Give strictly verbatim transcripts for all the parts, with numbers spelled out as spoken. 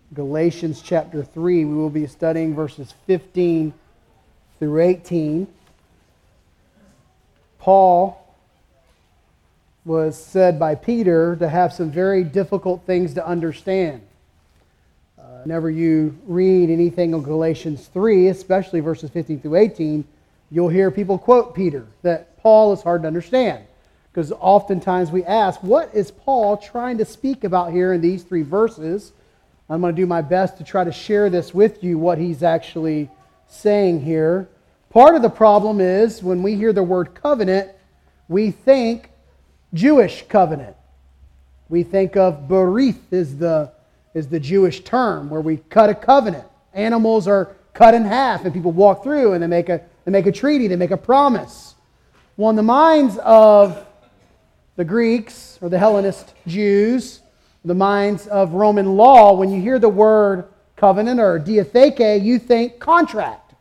Galatians chapter three. We will be studying verses fifteen through eighteen. Paul was said by Peter to have some very difficult things to understand. Uh, whenever you read anything on Galatians three, especially verses fifteen through eighteen, you'll hear people quote Peter that Paul is hard to understand. Because oftentimes we ask, what is Paul trying to speak about here in these three verses? I'm going to do my best to try to share this with you, what he's actually saying here. Part of the problem is when we hear the word covenant, we think Jewish covenant. We think of berith is the, is the Jewish term where we cut a covenant. Animals are cut in half and people walk through and they make a, they make a treaty, they make a promise. Well, in the minds of the Greeks or the Hellenist Jews, the minds of Roman law, when you hear the word covenant or diatheke, you think contract.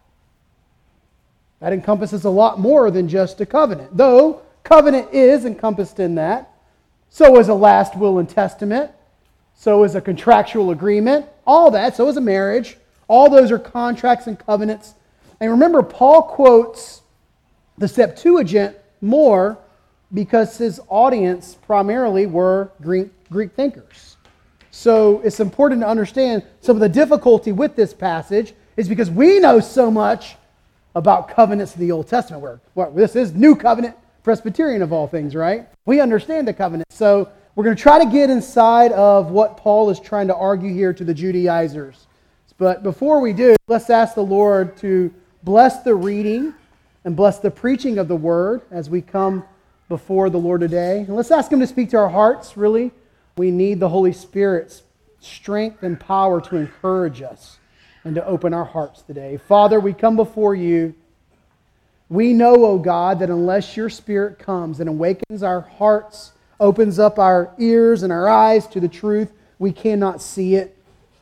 That encompasses a lot more than just a covenant. Though covenant is encompassed in that, so is a last will and testament, so is a contractual agreement, all that, so is a marriage. All those are contracts and covenants. And remember, Paul quotes the Septuagint more because his audience primarily were Greek, Greek thinkers. So it's important to understand some of the difficulty with this passage is because we know so much about covenants in the Old Testament. Where well, this is New Covenant Presbyterian of all things, right? We understand the covenant. So we're going to try to get inside of what Paul is trying to argue here to the Judaizers. But before we do, let's ask the Lord to bless the reading and bless the preaching of the Word as we come before the Lord today. And let's ask Him to speak to our hearts, really. We need the Holy Spirit's strength and power to encourage us and to open our hearts today. Father, we come before You. We know, O God, that unless Your Spirit comes and awakens our hearts, opens up our ears and our eyes to the truth, we cannot see it.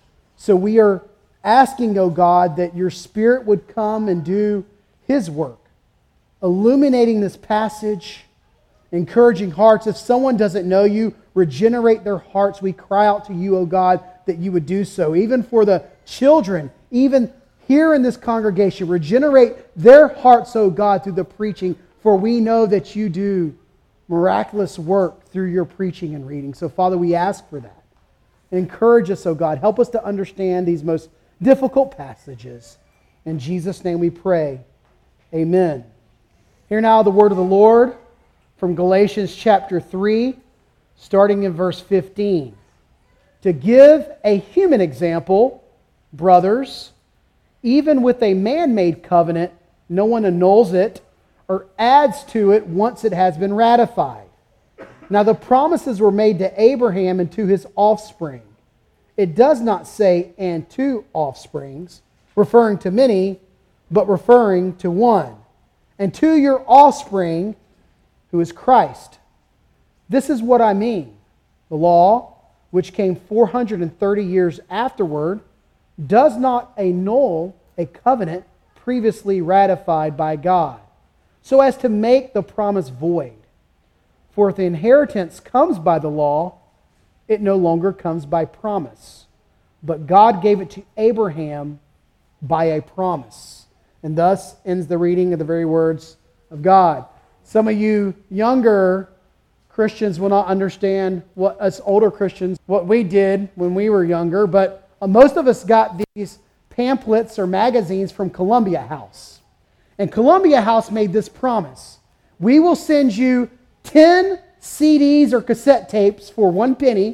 So we are asking, O God, that Your Spirit would come and do His work, illuminating this passage, encouraging hearts. If someone doesn't know You, regenerate their hearts. We cry out to You, O God, that You would do so. Even for the children, even here in this congregation, regenerate their hearts, O God, through the preaching, for we know that You do miraculous work through Your preaching and reading. So, Father, we ask for that. Encourage us, O God. Help us to understand these most difficult passages. In Jesus' name we pray. Amen. Hear now the word of the Lord from Galatians chapter three, starting in verse fifteen. To give a human example, brothers, even with a man-made covenant, no one annuls it or adds to it once it has been ratified. Now the promises were made to Abraham and to his offspring. It does not say, and two offsprings, referring to many, but referring to one. And to your offspring, who is Christ. This is what I mean. The law, which came four hundred thirty years afterward, does not annul a covenant previously ratified by God, so as to make the promise void. For if the inheritance comes by the law, it no longer comes by promise. But God gave it to Abraham by a promise. And thus ends the reading of the very words of God. Some of you younger Christians will not understand what us older Christians, what we did when we were younger, but most of us got these pamphlets or magazines from Columbia House. And Columbia House made this promise. We will send you ten C Ds or cassette tapes for one penny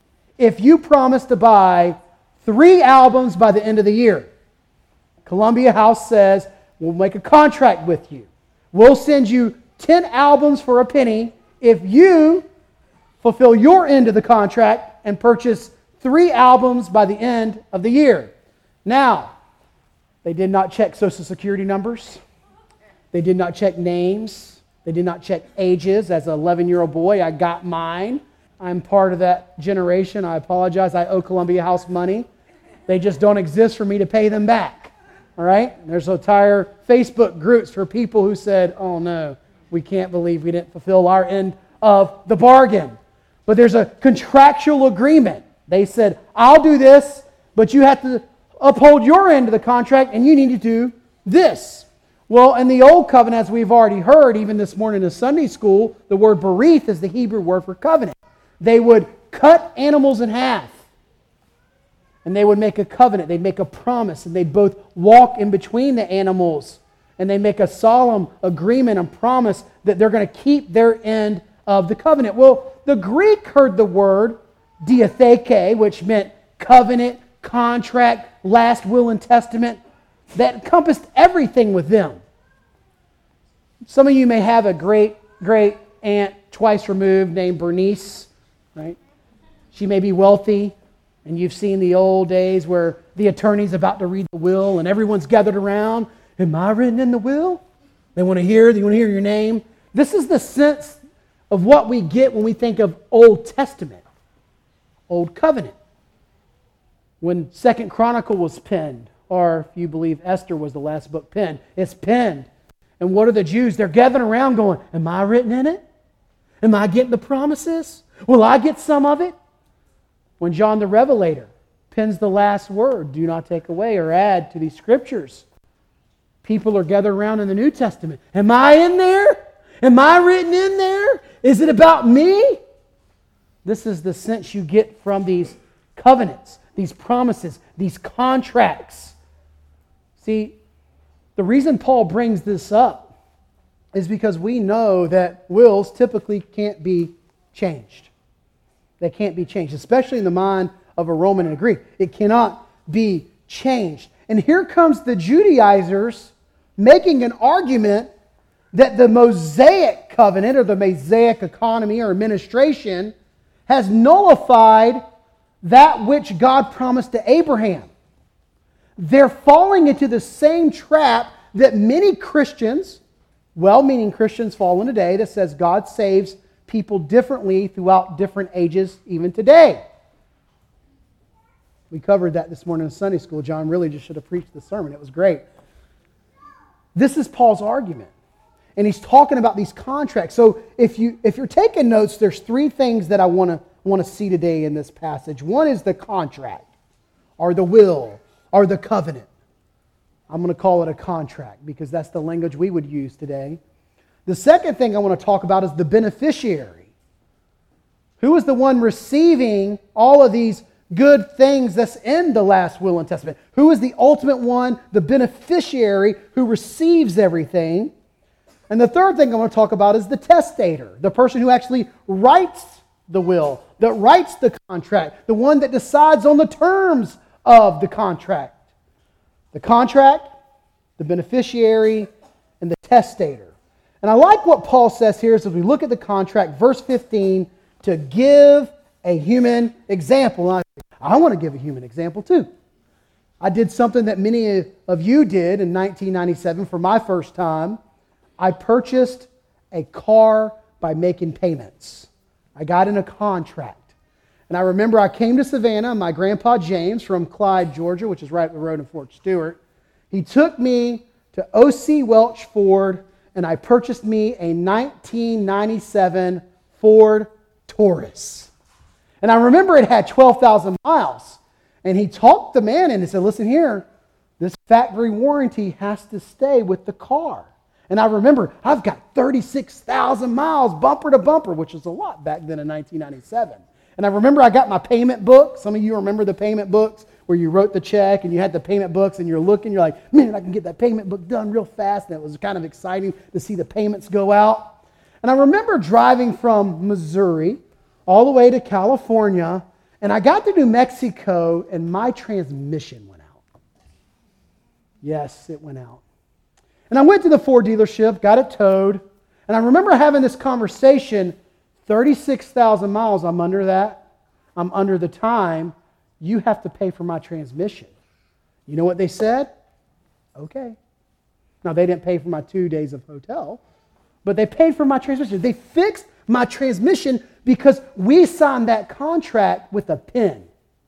if you promise to buy three albums by the end of the year. Columbia House says, we'll make a contract with you. We'll send you ten albums for a penny if you fulfill your end of the contract and purchase three albums by the end of the year. Now, they did not check Social Security numbers. They did not check names. They did not check ages. As an eleven-year-old boy, I got mine. I'm part of that generation. I apologize. I owe Columbia House money. They just don't exist for me to pay them back. All right? There's entire Facebook groups for people who said, oh no, we can't believe we didn't fulfill our end of the bargain. But there's a contractual agreement. They said, I'll do this. but you have to uphold your end of the contract, and you need to do this. Well, in the Old Covenant, as we've already heard, even this morning in Sunday school, the word berith is the Hebrew word for covenant. They would cut animals in half, and they would make a covenant. They'd make a promise, and they'd both walk in between the animals, and they make a solemn agreement and promise that they're going to keep their end of the covenant. Well, the Greek heard the word diatheke, which meant covenant, contract, last will and testament. That encompassed everything with them. Some of you may have a great, great aunt twice removed named Bernice, right? She may be wealthy, and you've seen the old days where the attorney's about to read the will and everyone's gathered around. Am I written in the will? They want to hear, they want to hear your name. This is the sense of what we get when we think of Old Testament, Old Covenant. When Second Chronicle was penned, or if you believe Esther was the last book penned, it's penned. And what are the Jews? They're gathering around going, am I written in it? Am I getting the promises? Will I get some of it? When John the Revelator pens the last word, do not take away or add to these scriptures, people are gathered around in the New Testament. Am I in there? Am I written in there? Is it about me? This is the sense you get from these covenants, these promises, these contracts. See, the reason Paul brings this up is because we know that wills typically can't be changed. They can't be changed, especially in the mind of a Roman and a Greek. It cannot be changed. And here comes the Judaizers making an argument that the Mosaic covenant or the Mosaic economy or administration has nullified that which God promised to Abraham. They're falling into the same trap that many Christians, well-meaning Christians, fall in today, that says God saves people differently throughout different ages, even today. We covered that this morning in Sunday school. John really just should have preached the sermon. It was great. This is Paul's argument. And he's talking about these contracts. So if, you, if you're taking notes, there's three things that I want to want to see today in this passage. One is the contract, or the will, or the covenant. I'm going to call it a contract because that's the language we would use today. The second thing I want to talk about is the beneficiary. Who is the one receiving all of these good things that's in the last will and testament? Who is the ultimate one, the beneficiary who receives everything? And the third thing I want to talk about is the testator, the person who actually writes the will, that writes the contract, the one that decides on the terms of the contract. The contract, the beneficiary, and the testator. And I like what Paul says here as we look at the contract, verse fifteen, to give a human example. And I, I want to give a human example too. I did something that many of you did in nineteen ninety-seven for my first time. I purchased a car by making payments. I got in a contract. And I remember I came to Savannah, my grandpa James from Clyde, Georgia, which is right up the road in Fort Stewart. He took me to O C Welch Ford, and I purchased me a nineteen ninety-seven Ford Taurus. And I remember it had twelve thousand miles. And he talked the man in and said, listen here, this factory warranty has to stay with the car. And I remember, I've got thirty-six thousand miles bumper to bumper, which is a lot back then in nineteen ninety-seven. And I remember I got my payment book. Some of you remember the payment books where you wrote the check and you had the payment books and you're looking, you're like, man, I can get that payment book done real fast. And it was kind of exciting to see the payments go out. And I remember driving from Missouri all the way to California, and I got to New Mexico and my transmission went out. Yes, it went out. And I went to the Ford dealership, got it towed, and I remember having this conversation, thirty-six thousand miles, I'm under that. I'm under the time. You have to pay for my transmission. You know what they said? Okay. Now, they didn't pay for my two days of hotel, but they paid for my transmission. They fixed my transmission because we signed that contract with a pen.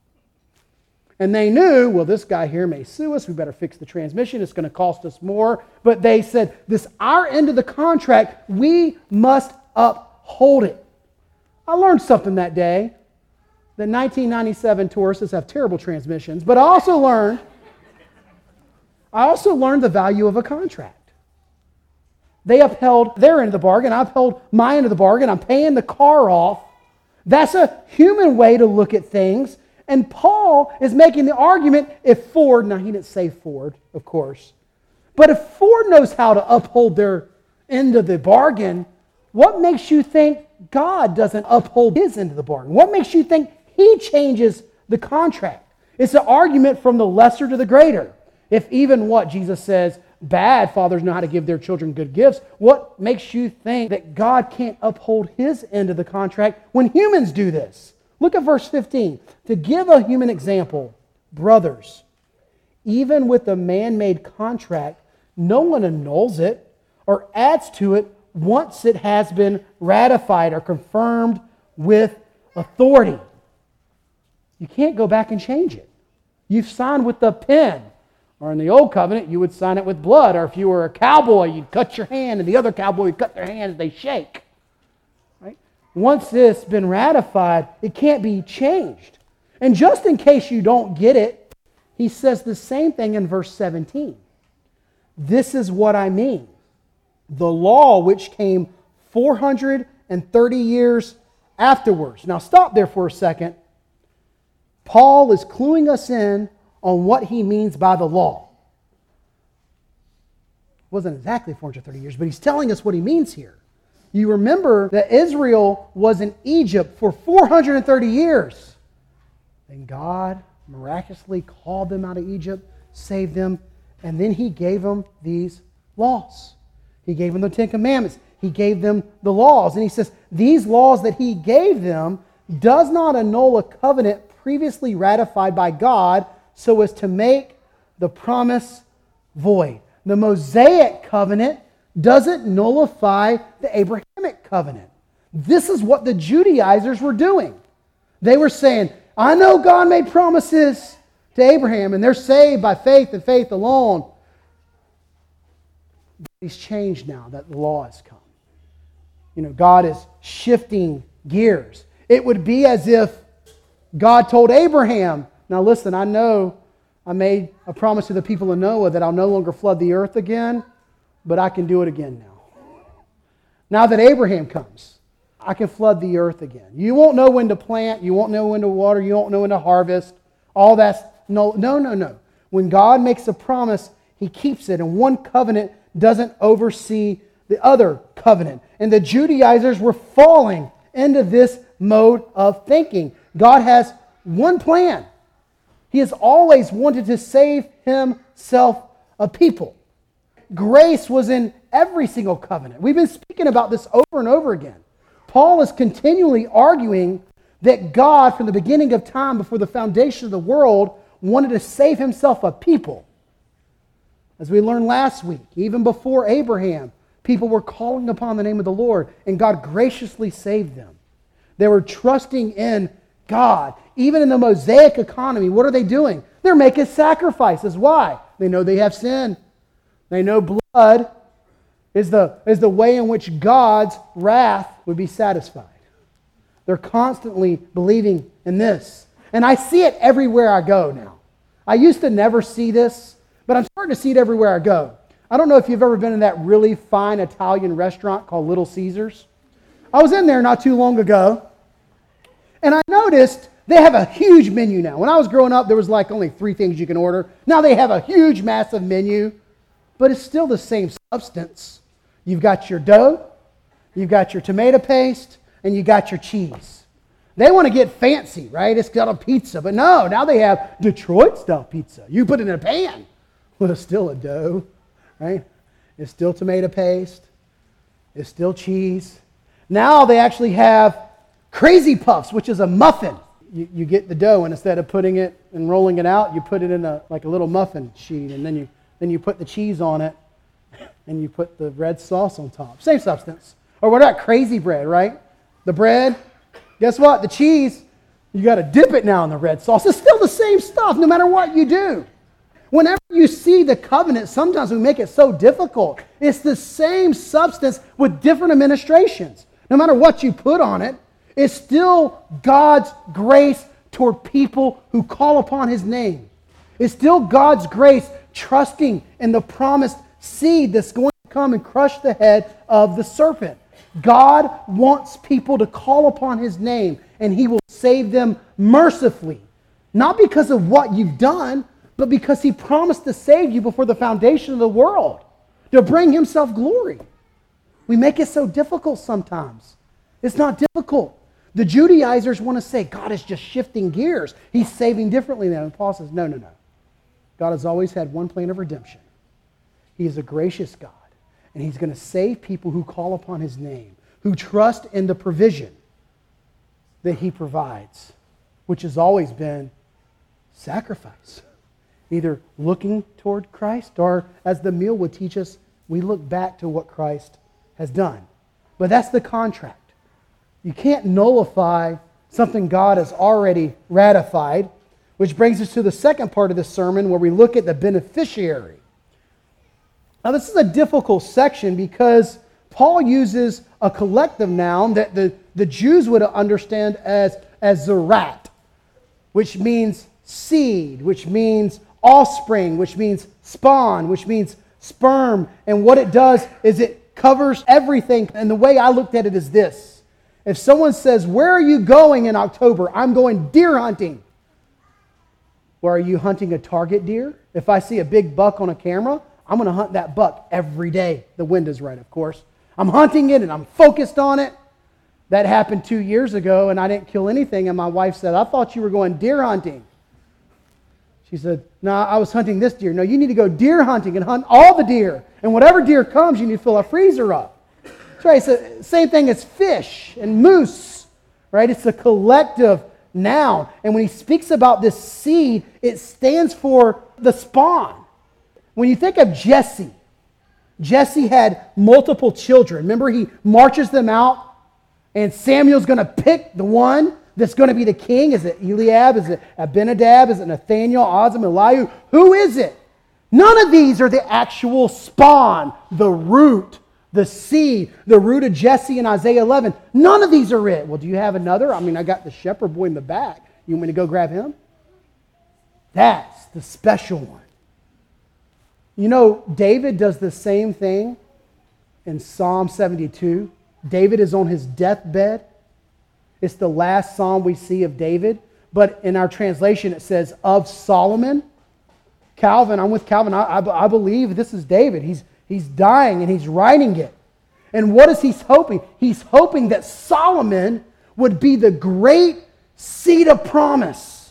And they knew, well, this guy here may sue us. We better fix the transmission. It's going to cost us more. But they said, this our end of the contract. We must uphold it. I learned something that day. that nineteen ninety-seven Tauruses have terrible transmissions, but I also learned, I also learned the value of a contract. They upheld their end of the bargain. I upheld my end of the bargain. I'm paying the car off. That's a human way to look at things. And Paul is making the argument, if Ford, now he didn't say Ford, of course, but if Ford knows how to uphold their end of the bargain, what makes you think God doesn't uphold his end of the bargain? What makes you think he changes the contract? It's an argument from the lesser to the greater. If even what Jesus says, bad fathers know how to give their children good gifts, what makes you think that God can't uphold his end of the contract when humans do this? Look at verse fifteen. To give a human example, brothers, even with a man-made contract, no one annuls it or adds to it once it has been ratified or confirmed with authority. You can't go back and change it. You've signed with the pen. Or in the old covenant, you would sign it with blood. Or if you were a cowboy, you'd cut your hand, and the other cowboy would cut their hand as they shake. Right? Once this has been ratified, it can't be changed. And just in case you don't get it, he says the same thing in verse seventeen. This is what I mean. The law which came four hundred thirty years afterwards. Now stop there for a second. Paul is cluing us in on what he means by the law. It wasn't exactly four hundred thirty years, but he's telling us what he means here. You remember that Israel was in Egypt for four hundred thirty years. Then God miraculously called them out of Egypt, saved them, and then he gave them these laws. He gave them the Ten Commandments. He gave them the laws. And he says, these laws that he gave them does not annul a covenant previously ratified by God so as to make the promise void. The Mosaic covenant doesn't nullify the Abrahamic covenant. This is what the Judaizers were doing. They were saying, I know God made promises to Abraham, and they're saved by faith and faith alone. But he's changed now that the law has come. You know, God is shifting gears. It would be as if God told Abraham, now listen, I know I made a promise to the people of Noah that I'll no longer flood the earth again, but I can do it again now. Now that Abraham comes, I can flood the earth again. You won't know when to plant, you won't know when to water, you won't know when to harvest. All that's, no, no, no, no. When God makes a promise, he keeps it, and one covenant doesn't oversee the other covenant. And the Judaizers were falling into this mode of thinking. God has one plan. He has always wanted to save himself a people. Grace was in every single covenant. We've been speaking about this over and over again. Paul is continually arguing that God, from the beginning of time, before the foundation of the world, wanted to save himself a people. As we learned last week, even before Abraham, people were calling upon the name of the Lord, and God graciously saved them. They were trusting in God. Even in the Mosaic economy, what are they doing? They're making sacrifices. Why? They know they have sin. They know blood is the, is the way in which God's wrath would be satisfied. They're constantly believing in this. And I see it everywhere I go now. I used to never see this, but I'm starting to see it everywhere I go. I don't know if you've ever been in that really fine Italian restaurant called Little Caesars. I was in there not too long ago, and I noticed they have a huge menu now. When I was growing up, there was like only three things you can order. Now they have a huge, massive menu, but it's still the same substance. You've got your dough, you've got your tomato paste, and you got your cheese. They want to get fancy, right? It's got a pizza, but no, now they have Detroit-style pizza. You put it in a pan, but it's still a dough, right? It's still tomato paste. It's still cheese. Now they actually have Crazy Puffs, which is a muffin. You, you get the dough, and instead of putting it and rolling it out, you put it in a like a little muffin sheet, and then you then you put the cheese on it, and you put the red sauce on top. Same substance. Or what about crazy bread, right? The bread, guess what? The cheese, you got to dip it now in the red sauce. It's still the same stuff, no matter what you do. Whenever you see the covenant, sometimes we make it so difficult. It's the same substance with different administrations. No matter what you put on it, It's still God's grace toward people who call upon His name. It's still God's grace trusting in the promised seed that's going to come and crush the head of the serpent. God wants people to call upon His name, and He will save them mercifully. Not because of what you've done, but because He promised to save you before the foundation of the world, to bring Himself glory. We make it so difficult sometimes. It's not difficult. The Judaizers want to say God is just shifting gears. He's saving differently now. And Paul says, no, no, no. God has always had one plan of redemption. He is a gracious God. And He's going to save people who call upon His name, who trust in the provision that He provides, which has always been sacrifice. Either looking toward Christ, or as the meal would teach us, we look back to what Christ has done. But that's the contract. You can't nullify something God has already ratified, which brings us to the second part of this sermon where we look at the beneficiary. Now, this is a difficult section because Paul uses a collective noun that the, the Jews would understand as, as zerat, which means seed, which means offspring, which means spawn, which means sperm. And what it does is it covers everything. And the way I looked at it is this. If someone says, where are you going in October? I'm going deer hunting. Well, are you hunting a target deer? If I see a big buck on a camera, I'm going to hunt that buck every day. The wind is right, of course. I'm hunting it and I'm focused on it. That happened two years ago and I didn't kill anything. And my wife said, I thought you were going deer hunting. She said, no, I was hunting this deer. No, you need to go deer hunting and hunt all the deer. And whatever deer comes, you need to fill a freezer up. That's right. It's the same thing as fish and moose, right? It's a collective noun. And when he speaks about this seed, it stands for the spawn. When you think of Jesse, Jesse had multiple children. Remember, he marches them out, and Samuel's going to pick the one that's going to be the king. Is it Eliab? Is it Abinadab? Is it Nathaniel, Ozam, Elihu? Who is it? None of these are the actual spawn, the root, the seed, the root of Jesse in Isaiah eleven. None of these are it. Well, do you have another? I mean, I got the shepherd boy in the back. You want me to go grab him? That's the special one. You know, David does the same thing in Psalm seventy-two. David is on his deathbed. It's the last psalm we see of David. But in our translation, it says, of Solomon. Calvin, I'm with Calvin. I, I, I believe this is David. He's, he's dying and he's writing it. And what is he hoping? He's hoping that Solomon would be the great seed of promise.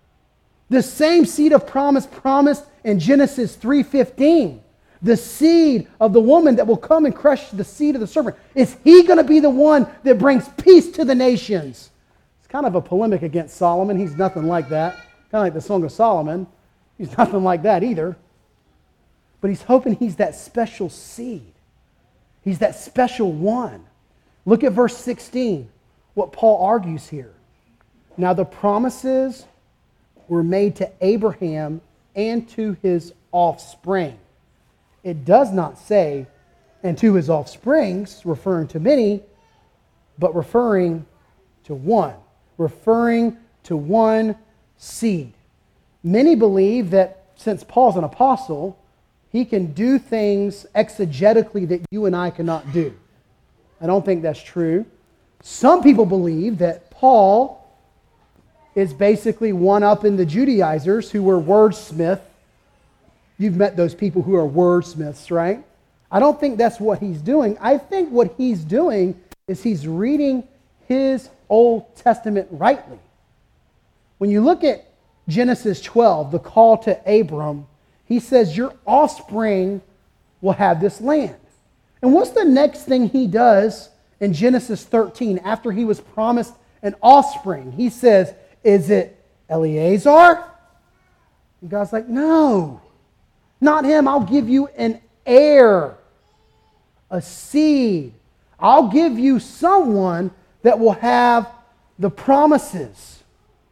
The same seed of promise promised in Genesis three fifteen. The seed of the woman that will come and crush the seed of the serpent. Is he going to be the one that brings peace to the nations? It's kind of a polemic against Solomon. He's nothing like that. Kind of like the Song of Solomon. He's nothing like that either. But he's hoping he's that special seed. He's that special one. Look at verse sixteen, what Paul argues here. Now the promises were made to Abraham and to his offspring. It does not say, and to his offsprings, referring to many, but referring to one. Referring to one seed. Many believe that since Paul's an apostle, he can do things exegetically that you and I cannot do. I don't think that's true. Some people believe that Paul is basically one up in the Judaizers who were wordsmiths. You've met those people who are wordsmiths, right? I don't think that's what he's doing. I think what he's doing is he's reading his Old Testament rightly. When you look at Genesis twelve, the call to Abram, he says, your offspring will have this land. And what's the next thing he does in Genesis thirteen after he was promised an offspring? He says, is it Eleazar? And God's like, no. Not him. I'll give you an heir, a seed. I'll give you someone that will have the promises.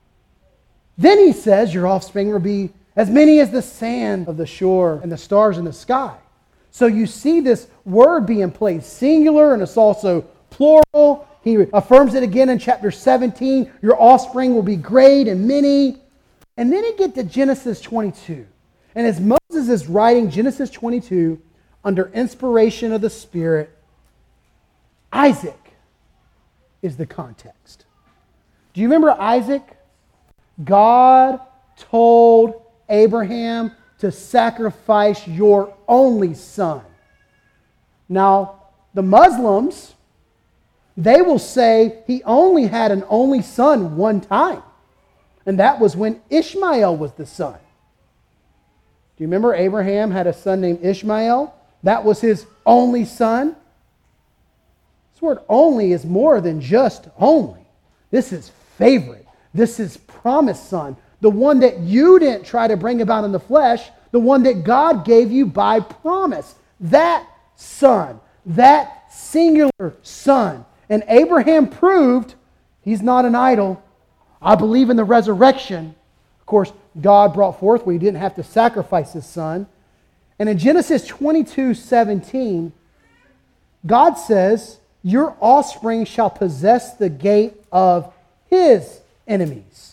Then he says, your offspring will be as many as the sand of the shore and the stars in the sky. So you see this word being placed singular, and it's also plural. He affirms it again in chapter seventeen. Your offspring will be great and many. And then you get to Genesis twenty-two. And as Moses is writing Genesis twenty-two under inspiration of the Spirit, Isaac is the context. Do you remember Isaac? God told Abraham to sacrifice your only son. Now, the Muslims, they will say he only had an only son one time. And that was when Ishmael was the son. Do you remember Abraham had a son named Ishmael? That was his only son. This word only is more than just only. This is favorite. This is promised son. The one that you didn't try to bring about in the flesh. The one that God gave you by promise. That son. That singular son. And Abraham proved he's not an idol. I believe in the resurrection. Of course, God brought forth where he didn't have to sacrifice his son. And in Genesis twenty-two seventeen, God says, your offspring shall possess the gate of his enemies.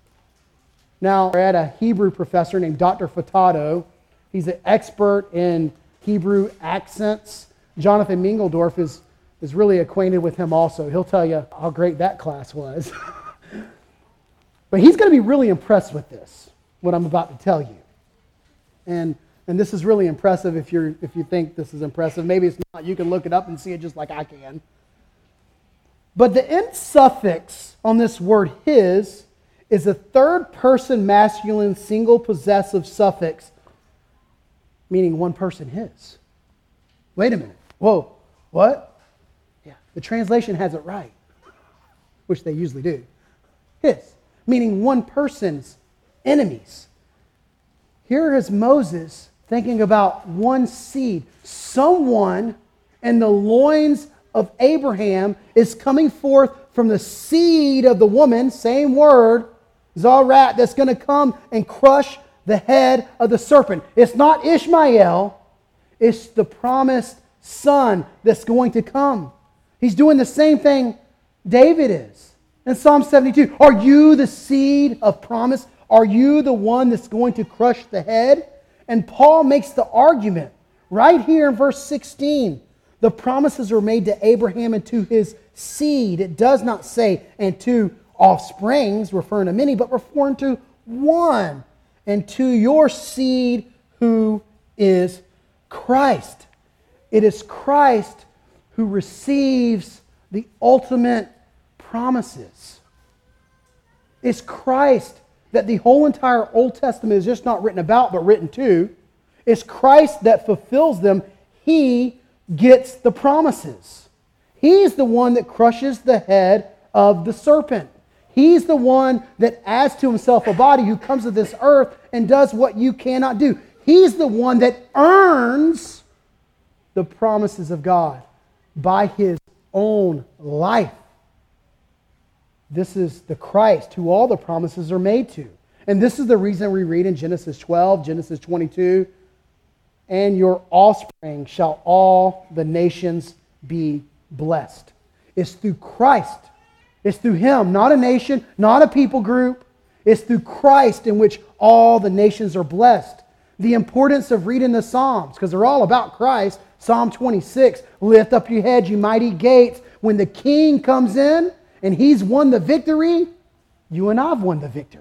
Now, I had a Hebrew professor named Doctor Furtado. He's an expert in Hebrew accents. Jonathan Mingledorf is, is really acquainted with him also. He'll tell you how great that class was. But he's going to be really impressed with this, what I'm about to tell you. And and this is really impressive if you're if you think this is impressive. Maybe it's not. You can look it up and see it just like I can. But the end suffix on this word his is a third person masculine single possessive suffix, meaning one person his. Wait a minute. Whoa. What? Yeah. The translation has it right, which they usually do. His. Meaning one person's enemies. Here is Moses thinking about one seed. Someone in the loins of Abraham is coming forth from the seed of the woman, same word, Zarat, that's going to come and crush the head of the serpent. It's not Ishmael, it's the promised son that's going to come. He's doing the same thing David is. In Psalm seventy-two, are you the seed of promise? Are you the one that's going to crush the head? And Paul makes the argument right here in verse sixteen. The promises are made to Abraham and to his seed. It does not say, and to offsprings, referring to many, but referring to one. And to your seed who is Christ. It is Christ who receives the ultimate promises. It's Christ that the whole entire Old Testament is just not written about, but written to. It's Christ that fulfills them. He gets the promises. He's the one that crushes the head of the serpent. He's the one that adds to himself a body who comes to this earth and does what you cannot do. He's the one that earns the promises of God by his own life. This is the Christ who all the promises are made to. And this is the reason we read in Genesis twelve, Genesis twenty-two, and your offspring shall all the nations be blessed. It's through Christ. It's through him, not a nation, not a people group. It's through Christ in which all the nations are blessed. The importance of reading the Psalms, because they're all about Christ. Psalm twenty-six, lift up your heads, you mighty gates. When the King comes in, and he's won the victory, you and I have won the victory.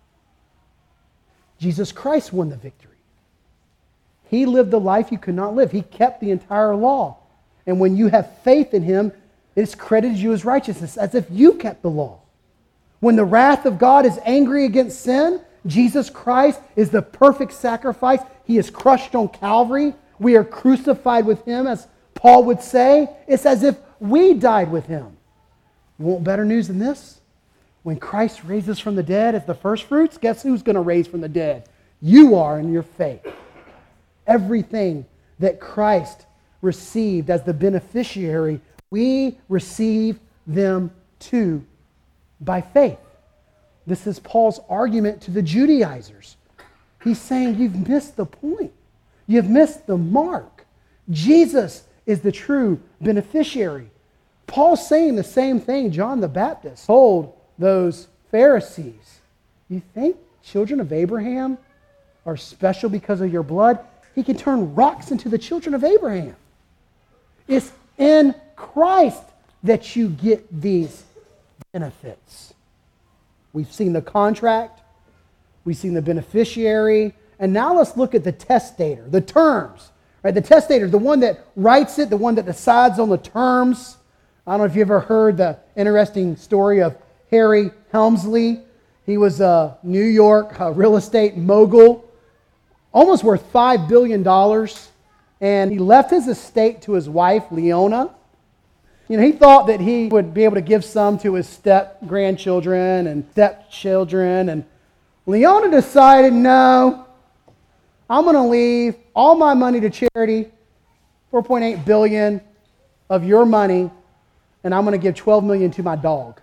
Jesus Christ won the victory. He lived the life you could not live. He kept the entire law. And when you have faith in him, it's credited you as righteousness, as if you kept the law. When the wrath of God is angry against sin, Jesus Christ is the perfect sacrifice. He is crushed on Calvary. We are crucified with him, as Paul would say. It's as if we died with him. You want better news than this? When Christ raises from the dead as the first fruits, guess who's going to raise from the dead? You are in your faith. Everything that Christ received as the beneficiary, we receive them too by faith. This is Paul's argument to the Judaizers. He's saying you've missed the point. You've missed the mark. Jesus is the true beneficiary. Paul's saying the same thing John the Baptist told those Pharisees. You think children of Abraham are special because of your blood? He can turn rocks into the children of Abraham. It's in Christ that you get these benefits. We've seen the contract, we've seen the beneficiary, and now let's look at the testator, the terms. Right? The testator, the one that writes it, the one that decides on the terms. I don't know if you've ever heard the interesting story of Harry Helmsley. He was a New York uh, real estate mogul, almost worth five billion dollars. And he left his estate to his wife, Leona. You know, he thought that he would be able to give some to his step-grandchildren and stepchildren. And Leona decided, no, I'm going to leave all my money to charity, four point eight billion dollars of your money, and I'm going to give twelve million dollars to my dog.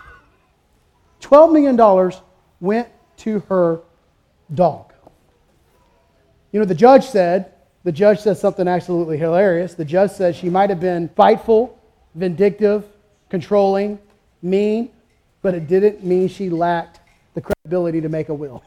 twelve million dollars went to her dog. You know, the judge said, the judge said something absolutely hilarious. The judge said she might have been spiteful, vindictive, controlling, mean, but it didn't mean she lacked the credibility to make a will.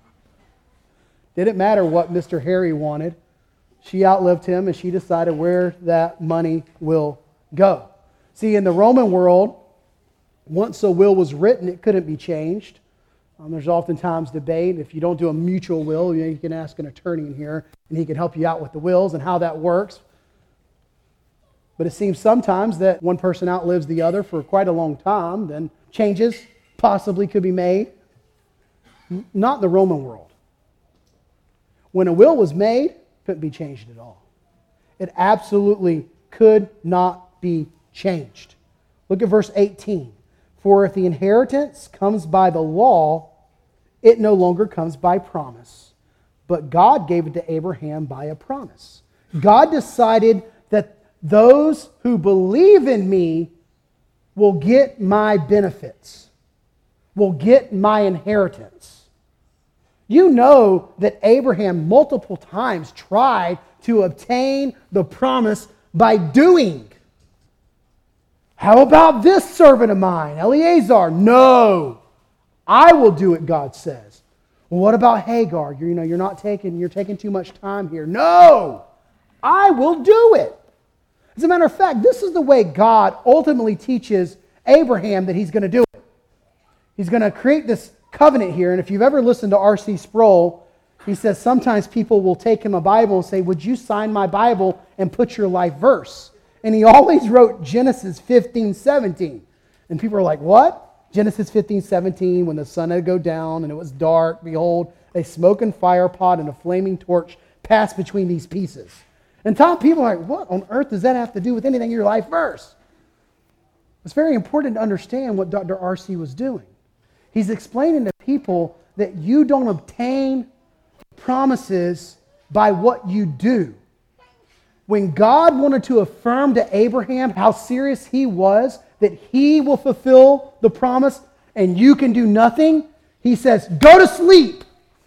Didn't matter what Mister Harry wanted. She outlived him and she decided where that money will go. See, in the Roman world, once a will was written, it couldn't be changed. Um, there's oftentimes debate. If you don't do a mutual will, you know, you can ask an attorney in here, and he can help you out with the wills and how that works. But it seems sometimes that one person outlives the other for quite a long time, then changes possibly could be made. Not in the Roman world. When a will was made, it couldn't be changed at all. It absolutely could not be changed. Look at verse eighteen. For if the inheritance comes by the law, it no longer comes by promise. But God gave it to Abraham by a promise. God decided that those who believe in me will get my benefits, will get my inheritance. You know that Abraham multiple times tried to obtain the promise by doing. How about this servant of mine, Eliezer? No, I will do it, God says. Well, what about Hagar? You're, you know, you're not taking, you're taking too much time here. No, I will do it. As a matter of fact, this is the way God ultimately teaches Abraham that he's going to do it. He's going to create this covenant here, and if you've ever listened to R C Sproul, he says sometimes people will take him a Bible and say, would you sign my Bible and put your life verse? And he always wrote Genesis fifteen seventeen. And people are like, what? Genesis fifteen seventeen, when the sun had go down and it was dark, behold, a smoking fire pot and a flaming torch passed between these pieces. And top people are like, what on earth does that have to do with anything in your life verse? It's very important to understand what Doctor R C was doing. He's explaining to people that you don't obtain promises by what you do. When God wanted to affirm to Abraham how serious he was, that he will fulfill the promise and you can do nothing, he says, go to sleep.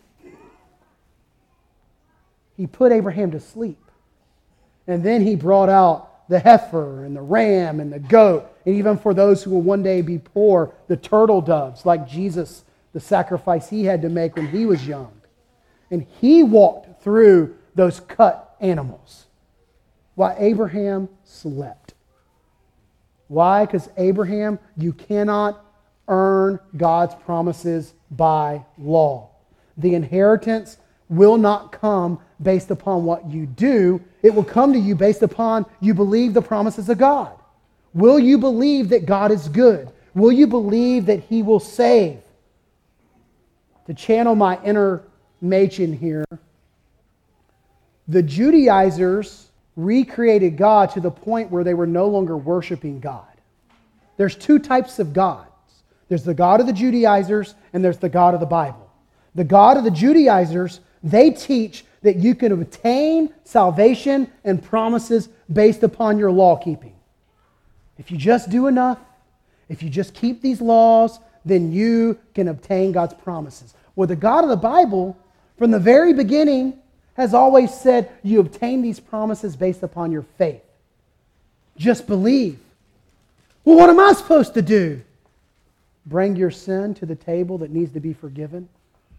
He put Abraham to sleep. And then he brought out the heifer and the ram and the goat, and even for those who will one day be poor, the turtle doves, like Jesus, the sacrifice he had to make when he was young. And he walked through those cut animals while Abraham slept. Why? Because Abraham, you cannot earn God's promises by law. The inheritance will not come based upon what you do. It will come to you based upon you believe the promises of God. Will you believe that God is good? Will you believe that He will save? To channel my inner Machen here, the Judaizers recreated God to the point where they were no longer worshiping God. There's two types of gods. There's the God of the Judaizers and there's the God of the Bible. The God of the Judaizers, they teach that you can obtain salvation and promises based upon your law keeping. If you just do enough, if you just keep these laws, then you can obtain God's promises. Well, the God of the Bible, from the very beginning, has always said you obtain these promises based upon your faith. Just believe. Well, what am I supposed to do? Bring your sin to the table that needs to be forgiven?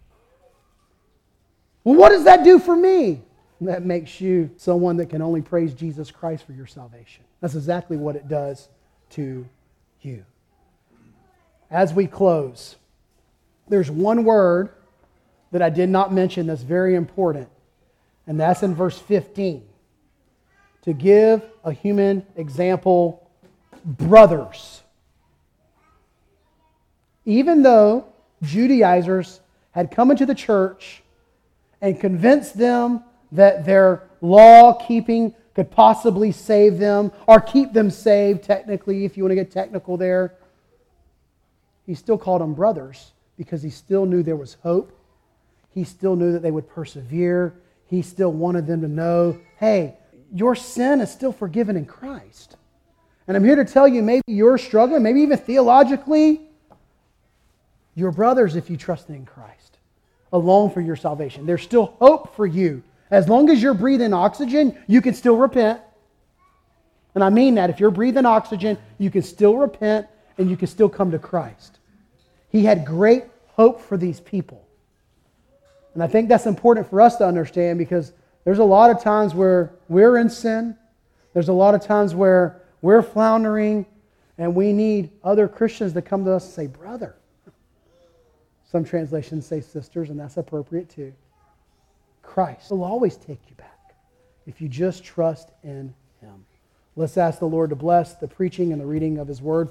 Well, what does that do for me? That makes you someone that can only praise Jesus Christ for your salvation. That's exactly what it does to you. As we close, there's one word that I did not mention that's very important, and that's in verse fifteen. To give a human example, brothers. Even though Judaizers had come into the church and convinced them that their law-keeping could possibly save them, or keep them saved, technically, if you want to get technical there, he still called them brothers because he still knew there was hope. He still knew that they would persevere. He still wanted them to know, hey, your sin is still forgiven in Christ. And I'm here to tell you, maybe you're struggling, maybe even theologically, you're brothers if you trust in Christ, alone for your salvation. There's still hope for you. As long as you're breathing oxygen, you can still repent. And I mean that. If you're breathing oxygen, you can still repent and you can still come to Christ. He had great hope for these people. And I think that's important for us to understand, because there's a lot of times where we're in sin. There's a lot of times where we're floundering and we need other Christians to come to us and say, brother. Some translations say sisters, and that's appropriate too. Christ will always take you back if you just trust in Him. Let's ask the Lord to bless the preaching and the reading of His Word.